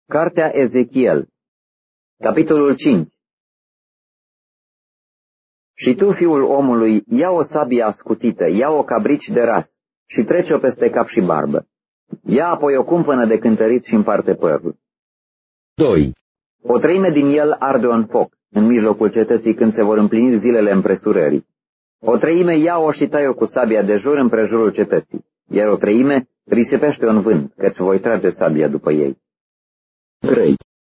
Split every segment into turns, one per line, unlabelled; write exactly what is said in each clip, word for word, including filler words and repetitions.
Cartea Ezechiel, capitolul cinci. Și tu, fiul omului, ia o sabie ascuțită, ia o cabrici de ras și trece-o peste cap și barbă. Ia apoi o cumpănă de cântărit și împarte părul.
doi.
O treime din el arde-o în foc, în mijlocul cetății când se vor împlini zilele împresurării. O treime ia-o și tai-o cu sabia de jur împrejurul cetății, iar o treime risipește-o în vânt, căci voi trage sabia după ei.
trei.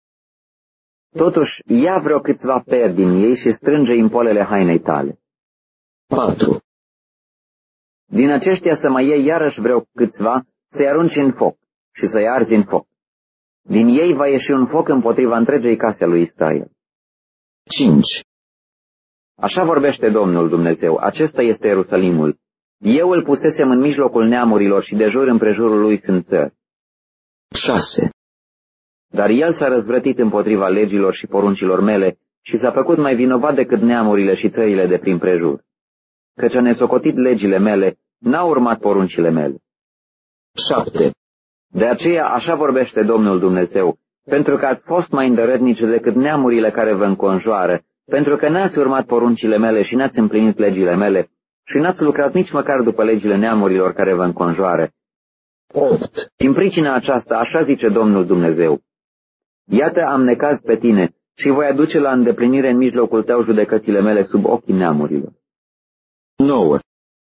Totuși, ia vreo câțiva peri din ei și strânge în polele hainei tale.
patru.
Din aceștia să mai iei iarăși vreo câțiva, să-i arunci în foc și să-i arzi în foc. Din ei va ieși un foc împotriva întregei case a lui Israel.
cinci.
Așa vorbește Domnul Dumnezeu, acesta este Ierusalimul. Eu îl pusesem în mijlocul neamurilor și de jur împrejurul lui sunt țări.
șase.
Dar el s-a răzvrătit împotriva legilor și poruncilor mele și s-a făcut mai vinovat decât neamurile și țările de prin prejur. Căci a nesocotit legile mele, n-a urmat poruncile mele.
șapte.
De aceea așa vorbește Domnul Dumnezeu, pentru că ați fost mai îndărătnici decât neamurile care vă înconjoară, pentru că n-ați urmat poruncile mele și n-ați împlinit legile mele și n-ați lucrat nici măcar după legile neamurilor care vă înconjoară.
opt.
Din pricina aceasta, așa zice Domnul Dumnezeu: iată am necaz pe tine și voi aduce la îndeplinire în mijlocul tău judecățile mele sub ochii neamurilor.
nouă.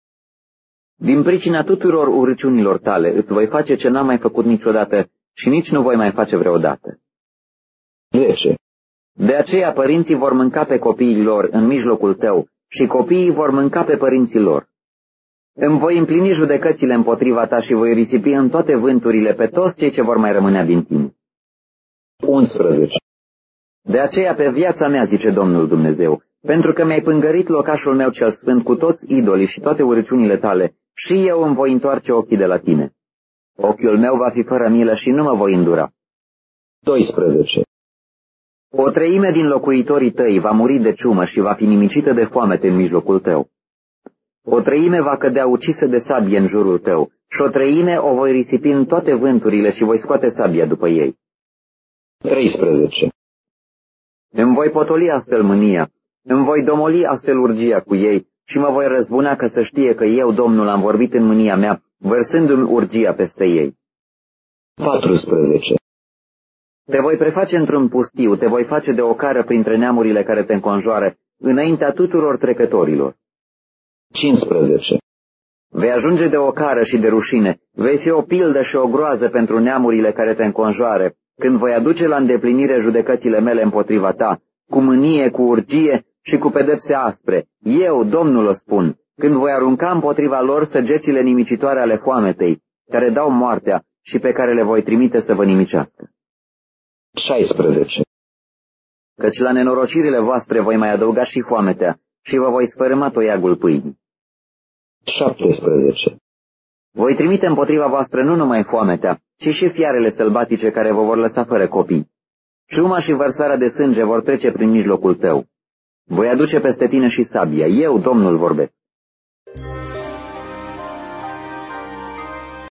Din pricina tuturor urăciunilor tale îți voi face ce n-am mai făcut niciodată și nici nu voi mai face vreodată.
zece.
De aceea părinții vor mânca pe copiii lor în mijlocul tău și copiii vor mânca pe părinții lor. Îmi voi împlini judecățile împotriva ta și voi risipi în toate vânturile pe toți cei ce vor mai rămânea din tine.
unsprezece.
De aceea pe viața mea, zice Domnul Dumnezeu, pentru că mi-ai pângărit locașul meu cel sfânt cu toți idolii și toate urăciunile tale, și eu îmi voi întoarce ochii de la tine. Ochiul meu va fi fără milă și nu mă voi îndura.
doisprezece.
O treime din locuitorii tăi va muri de ciumă și va fi nimicită de foamete în mijlocul tău. O treime va cădea ucisă de sabie în jurul tău și o treime o voi risipi în toate vânturile și voi scoate sabia după ei.
treisprezece.
Îmi voi potoli astfel mânia, îmi voi domoli astfel urgia cu ei și mă voi răzbuna ca să știe că eu, Domnul, am vorbit în mânia mea, vărsându-mi urgia peste ei.
paisprezece.
Te voi preface într-un pustiu, te voi face de ocară printre neamurile care te înconjoară, înaintea tuturor trecătorilor.
cincisprezece.
Vei ajunge de ocară și de rușine, vei fi o pildă și o groază pentru neamurile care te înconjoară, când voi aduce la îndeplinire judecățile mele împotriva ta, cu mânie, cu urgie și cu pedepse aspre. Eu, Domnul, o spun, când voi arunca împotriva lor săgețile nimicitoare ale foametei, care dau moartea și pe care le voi trimite să vă nimicească.
șaisprezece.
Căci la nenorocirile voastre voi mai adăuga și foametea și vă voi sfărâma toiagul pâinii.
șaptesprezece.
Voi trimite împotriva voastră nu numai foametea, ci și fiarele sălbatice care vă vor lăsa fără copii. Ciuma și vărsarea de sânge vor trece prin mijlocul tău. Voi aduce peste tine și sabia, eu, Domnul, vorbesc.